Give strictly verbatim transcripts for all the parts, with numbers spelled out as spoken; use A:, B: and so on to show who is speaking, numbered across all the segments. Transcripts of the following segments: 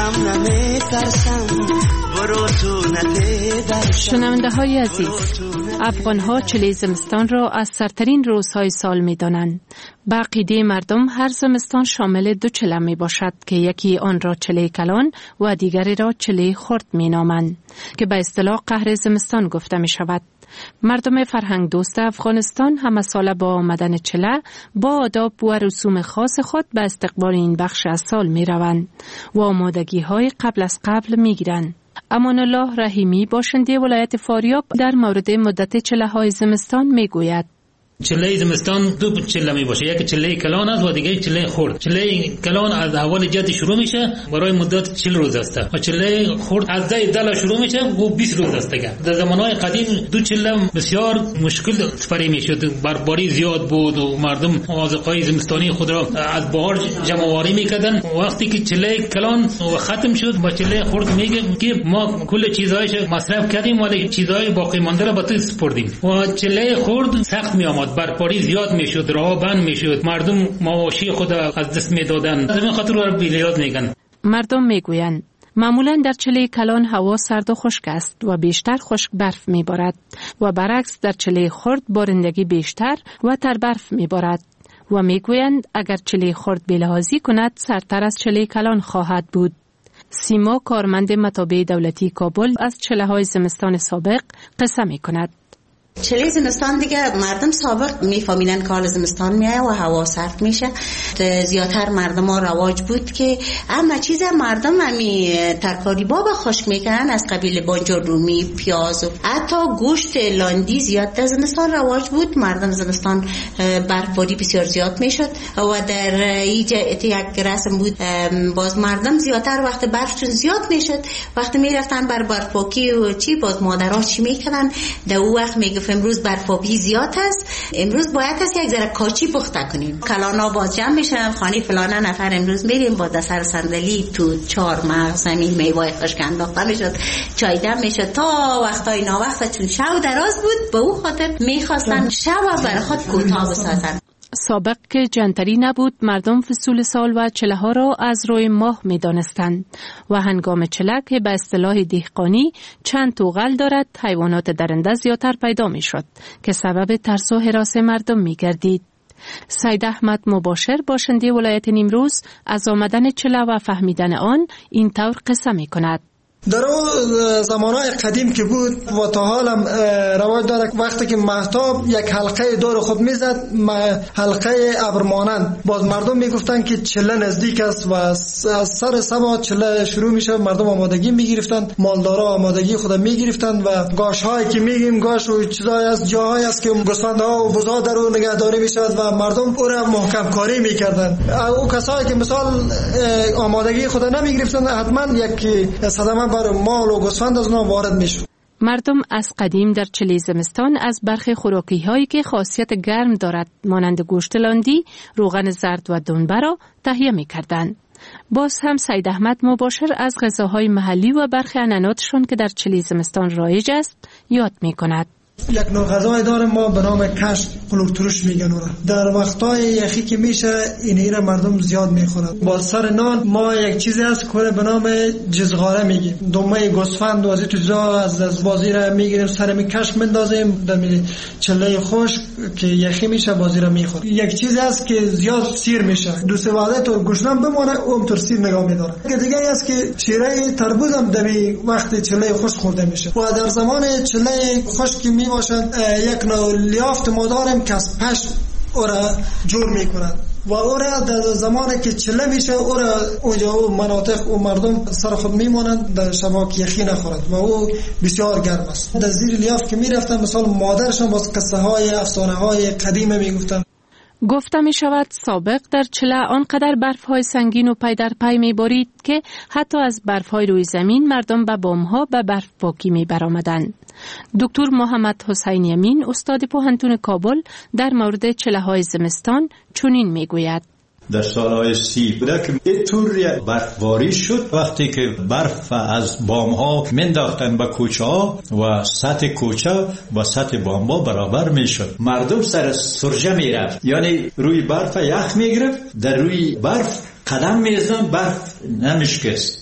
A: غم نمیترسم برو تو ندیدر.
B: شنونده های عزیز، افغان ها چله زمستان را از سرترین روزهای سال می دانند. به عقیده مردم هر زمستان شامل دو چله می باشد که یکی آن را چله کلان و دیگری را چله خرد می نامند که به اصطلاح قهر زمستان گفته می شود. مردم فرهنگ دوست افغانستان همه ساله با آمدن چله با آداب و رسوم خاص خود به استقبال این بخش از سال می روند و آمادگی های قبل از قبل می گیرند. امان الله رحیمی باشنده ولایت فاریاب در مورد مدت چله های زمستان می گوید.
C: چله زمستان دو چله می باشه، یک چله کلان است و دیگه چله خرد. چله کلان از اول جد شروع میشه برای مدت چهل روز است و چله خرد از ده دل شروع میشه و بیست روز است. در زمانهای قدیم دو چله بسیار مشکل سپری میشد، برباری زیاد بود و مردم آذوقه‌های زمستانی خود را از بهار جمع آوری میکردن. وقتی که چله کلان و ختم شد با چله خرد میگه که ما کل چیزایش مصرف کردیم ولی چیزای باقی مانده را به تو سپردیم و چله خرد سخت میآمد، برپاری زیاد میشد، راه بند میشد، مردم مواشی خود از دست میدادند. از این خاطر را بیلیاد میگن.
B: مردم میگویند معمولا در چله کلان هوا سرد و خشک است و بیشتر خشک برف میبارد و برعکس در چله خرد بارندگی بیشتر و تر برف میبارد و میگویند اگر چله خرد بلحاظی کند سرتر از چله کلان خواهد بود. سیما کارمند مطابع دولتی کابل از چله های زمستان سابق قصه میکند.
D: چله زمستان دیگه مردم سابق میفهمیدن که حال زمستان میایه و هوا سرد میشه. زیادتر مردم ها رواج بود که اما چیز مردم همی ترکاری بابا خشک میکنن از قبیل بانجان رومی، پیاز و حتی گوشت لاندی زیاد در زمستان رواج بود. مردم زمستان برفباری بسیار زیاد میشد و در اینجا یک رسم بود باز مردم زیادتر وقت برفشون زیاد میشد وقتی میرفتن بر برفپاکی و چی باز مادرها چی میکنن در اون وقت میگفت امروز برفابی زیاد است، امروز باید است یک ذره کاچی پخته کنیم. کلانا باز جمع میشن خانه فلانه نفر امروز میریم با دسر صندلی تو چهار مغز زمین میوه خشک انداخته میشد، چای دم میشد تا وقتای ناوقت چون شب دراز بود به اون خاطر میخواستن شب برای خود کوتاه بسازن.
B: سابق که جنتری نبود مردم فصول سال و چله ها را از روی ماه می دانستند و هنگام چله که به اصطلاح دهقانی چند توغل دارد حیوانات درنده زیادتر پیدا می شد که سبب ترس و هراس مردم می گردید. سید احمد مباشر باشنده ولایت نیمروز از آمدن چله و فهمیدن آن این طور قصه می کند.
E: در اون زمانهای قدیم که بود و تا حالم رواج داره وقتی که مهتاب یک حلقه دور خود میزد حلقه ابرمانند باز مردم میگفتن که چله نزدیک است و از سر صبح چله شروع میشه. مردم آمادگی میگرفتن، مالدارا آمادگی خود میگرفتن و گاش هایی که میگیم گاش و چیزایی از جاهایی است که گوسفند ها و بزا در اون نگهداری میشد و مردم او را محکم کاری میکردن. او کسایی که مثال آمادگی خود نمیگرفتن حتما یک صدمه بر مال و گوسفند از اونها وارد میشد.
B: مردم از قدیم در چله زمستان از برخی خوراکی هایی که خاصیت گرم دارد مانند گوشت لاندی، روغن زرد و دنبه را تهیه می‌کردند. باز هم سید احمد مباشر از غذاهای محلی و برخی عنعناتشون که در چله زمستان رایج است یاد می‌کند.
E: یک نوع غذای داریم ما به نام کشت قلوق ترش میگن اون. در وقتای یخی که میشه این را مردم زیاد میخورن. با سر نان ما یک چیزی هست که به نام جزغاره میگیم. دمه گوسفند و از تو جا از از بازی را میگیریم سر می کشت میندازیم در چله خشک که یخی میشه بازی را میخوریم. یک چیزی هست که زیاد سیر میشه. دو سه وعده تو گوشتم بمونه اون تر سیر نگاه میداره. دیگه است که شیره تربوز هم در وقت چله خشک خورده میشه. و در زمان چله خشک می باشند یک نوع لیافت ما داریم که از پشم او را جور میکنند و او را در زمانی که چله میشه او را اونجا او مناطق و مردم سر خود میمانند در شبا که یخی نخورد و او بسیار گرم است. در زیر لیافت که میرفتن مثال مادرشان باز قصه های افسانه های قدیمه میگفتن.
B: گفته می شود سابق در چله آنقدر برف های سنگین و پی در پی می بارید که حتی از برف های روی زمین مردم به بام ها به برف پاکی می برآمدند. دکتر محمد حسین یمین استاد پوهنتون کابل در مورد چله های زمستان چنین می گوید.
F: در سالهای سی بوده که یه طور برفباری شد وقتی که برف از بام ها منداختن به کوچه ها و سطح کوچه و سطح بام ها برابر می شد. مردم سر سرجه می رفت، یعنی روی برف یخ می گرفت، در روی برف قدم می زدن برف نمیشکست.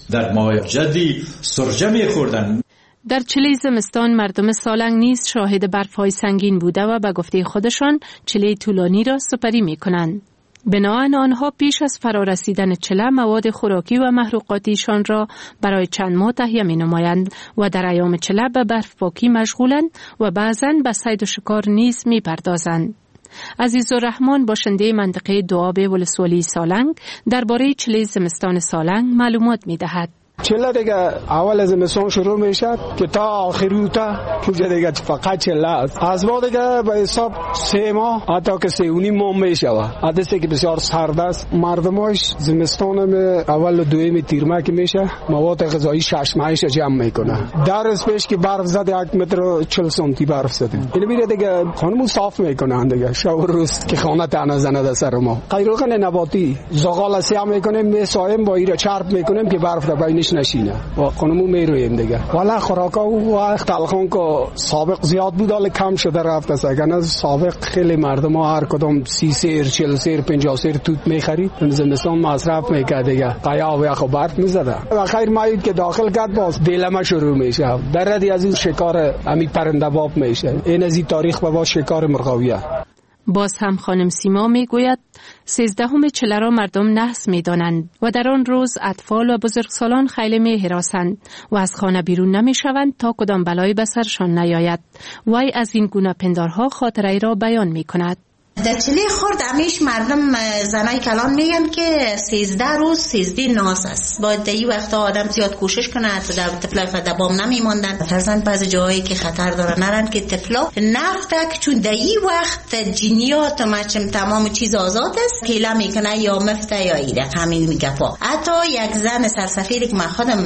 F: در ماه جدی سرجه میخوردن.
B: در چلی زمستان مردم سالنگ نیز شاهد برف‌های سنگین بوده و به گفته خودشان چلی طولانی را سپری می‌کنند. بنابراین آنها پیش از فرارسیدن چله مواد خوراکی و محروقاتیشان را برای چند ماه تهیه می‌نمایند و در ایام چله به برف پاکی مشغولند و بعضاً به صید و شکار نیز می‌پردازند. عزیزالرحمن باشنده منطقه دوآب ولسوالی سالنگ درباره چله زمستان سالنگ معلومات می‌دهد.
G: چله دیگه اول از زمستان شروع میشه که تا آخر روتا پوجا دیگه فقط چله است. از ما دیگه به حساب سه ماه حتی که سه و نیم ماه میشه. حدثی که بسیار سرد است. مردماش زمستان اول و دویم تیرمه که میشه مواد غذایی شش ماهش جمع میکنه. در از پیش که برف زد یک متر و چهل سانتی برف زده. این میره دیگه خانمو صاف میکنن دیگه شب و روز که خانه تنه زنده سر ما. قیروغن نباتی زغال سیاه میکنیم میسایم با ایره چرب میکنیم که برف در بینش نشینه و خانمو میرویم دیگه. والا خوراکا و وقت تلخان که سابق زیاد بود ولی کم شده رفته سگن. سابق خیلی مردم ها هر کدام سی سیر چل سیر پنجاه سیر توت میخرید زمستان مصرف میکرد دیگه. قیا و یخ و برف میزده و خیر مایید که داخل کرد باز دیلمه شروع میشه. در ردی از این شکار امی پرنده باب میشه. این از این تاریخ با شکار مرغاویه.
B: باز هم خانم سیما می گوید سیزدهم چله را مردم نحس می دانند و در آن روز اطفال و بزرگسالان خیلی می هراسند و از خانه بیرون نمی شوند تا کدام بلایی به سرشان نیاید. وی از این گونه پندارها خاطره را بیان می کند.
D: در چلی خورد همیش مردم زنای کلان میگن که سیزده روز سیزده ناس است. باید در این وقتا آدم زیاد کوشش کنه تا در طفلا دبام نمیماندن. فرزند بعض جاهایی که خطر داره نرن که طفلا نفتک چون در این وقت جنیات و مچم تمام چیز آزاد است. پیله میکنه یا مفته یا ایره همین میگفا. حتی یک زن سرسفیری که من خودم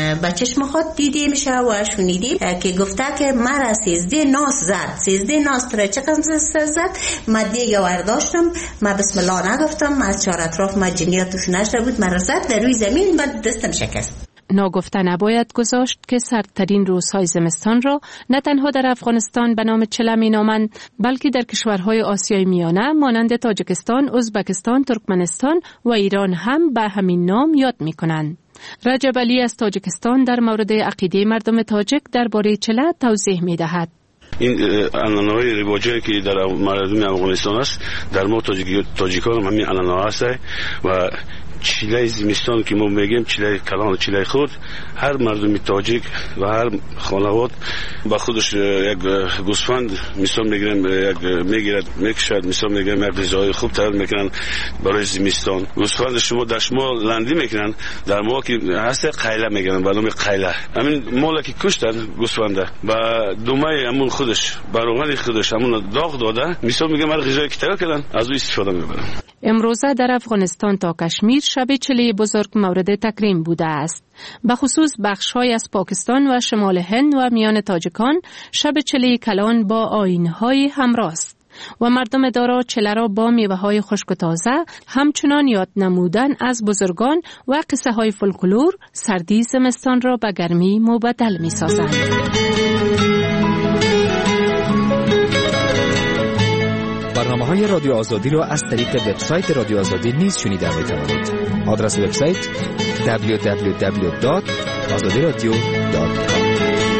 D: بچش مخواد دیدی میشه و شنیدی که گفته که مرا سیزده ناس زد. سیزده ناس تره چقدر زد؟ دیگه ورداشتم ما بسم الله نگفتم از چهار اطراف ما جنگیاتش نشده بود من رسد در روی زمین بعد دستم شکست.
B: ناگفته نباید گذاشت که سردترین روزهای زمستان را نه تنها در افغانستان به نام چله می نامند بلکه در کشورهای آسیای میانه مانند تاجیکستان، ازبکستان، ترکمنستان و ایران هم به همین نام یاد می کنند. رجب علی از تاجیکستان در مورد عقیده مردم تاجیک درباره چله توضیح می دهد.
H: این عنعنه‌های رواجی که در مردم افغانستان است در ما تاجیکان هم همین عنعنه است و چیله زمستان که ما میگیم چیله کلان و چیله خود هر مردم تاجیک و هر خانواده با خودش یک گوسفند مثال میگیرن یک میگیرد میکشد مثال میگیرن یک غذای خوب تیار میکنن برای زمستان. گوسفند شما در شما لندی میکنن در ما که هست قیله میگیرن به نام قیله. همین مالا که کشتن گوسفنده با دومه همون خودش برای خودش همون داغ داده مثال میگم هر غذایی که تیار کردن از او استفاده میبرن.
B: امروزه در افغانستان تا کشمیر شب چله بزرگ مورد تکریم بوده است. به خصوص بخش‌های از پاکستان و شمال هند و میان تاجیکان شب چله کلان با آیین‌های همراه است و مردم دارا چله را با میوه‌های خشک و تازه همچنان یاد نمودن از بزرگان و قصه‌های فولکلور سردی زمستان را به گرمی مبدل می‌سازند.
I: برنامه‌های رادیو آزادی را از طریق وبسایت رادیو آزادی نیز شنیده می‌توانید. آدرس وبسایت دبلیو دبلیو دبلیو دات آزادی رادیو دات کام.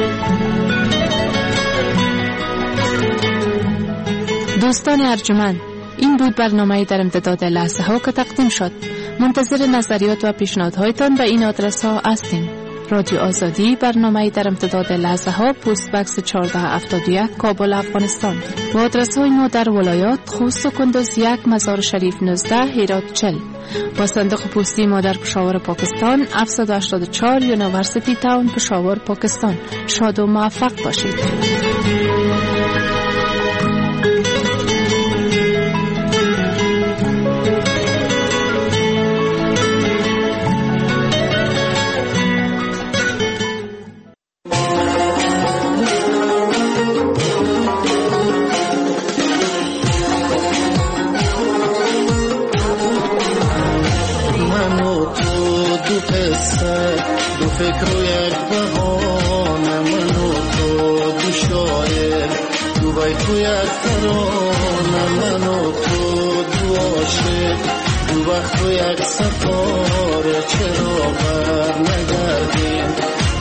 B: دوستان ارجمند، این بود برنامه در امتداد لحظه ها که تقدیم شد. منتظر نظریات و پیشنهادهایتان به این آدرس ها هستیم. رادیو آزادی، برنامه در امتداد لحظه ها، پست بکس چهارده هفتاد و یک، کابل، افغانستان. و آدرس های ما در ولایات خوست و کندوز یک، مزار شریف نوزده، هرات چهل. با صندوق پستی ما در پشاور پاکستان هفتصد و هشتاد و چهار، یونیورسیتی تاون، پشاور، پاکستان. شاد و موفق باشید.
A: فکر و یک بهانه من و تو دو شاعر دو بیت و یک ترانه من و تو دو عاشق دو وقت و یک سفاره چرا بر نگردی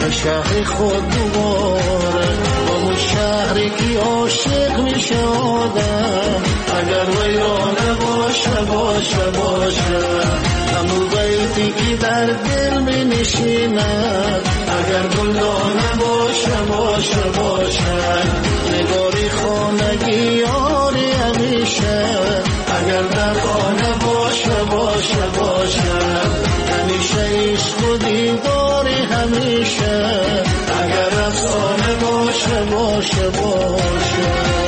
A: به شهر خود دوباره، با اون شهری که عاشق می شد آدم. اگر ویرانه باشه باشه باشه همون بیتی که در دل می نشیند، اگر گلدانه باشه باشه باشه نگاری خانگی یاری همیشه، اگر در خانه باشه باشه باشه همیشه عشق و دیداری همیشه، اگر افسانه باشه باشه باشه.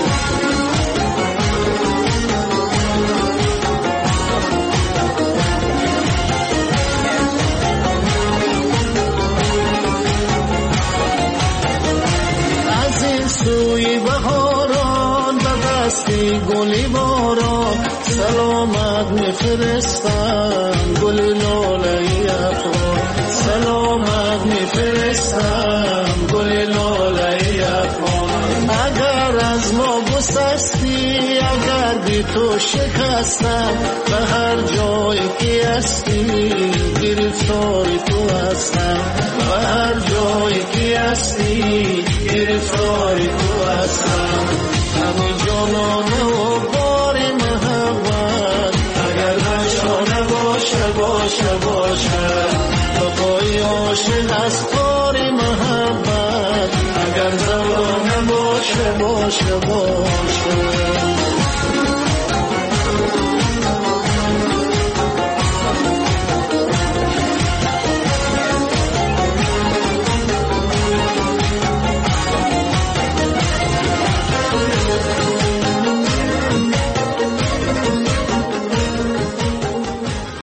A: سوی بهاران به دستی گلی باران سلامت میفرستم، گل لاله افغان سلامت میفرستم، گل لاله افغان. اگر از ما گسستی، اگر بی تو شکستم، به هر جایی که هستی گرفتاری تو